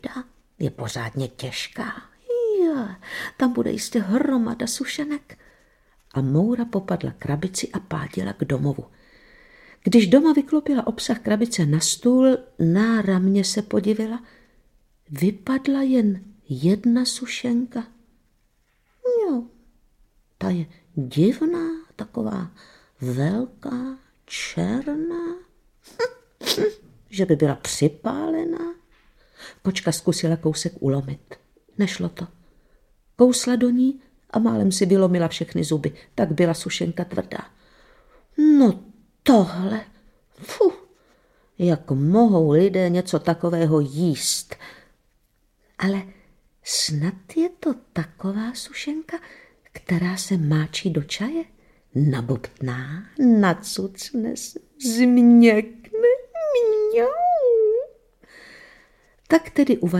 je pořádně těžká. Jo, tam bude jistě hromada sušenek. A Moura popadla krabici a pádila k domovu. Když doma vyklopila obsah krabice na stůl, náramně se podivila. Vypadla jen jedna sušenka. Jo, ta je divná, taková velká, černá, že by byla připálená. Kočka zkusila kousek ulomit. Nešlo to. Kousla do ní a málem si vylomila všechny zuby. Tak byla sušenka tvrdá. No tohle, jak mohou lidé něco takového jíst. Ale snad je to taková sušenka, která se máčí do čaje, nabobtná, nacucne se, změkne, mňau. Tak tedy uvařila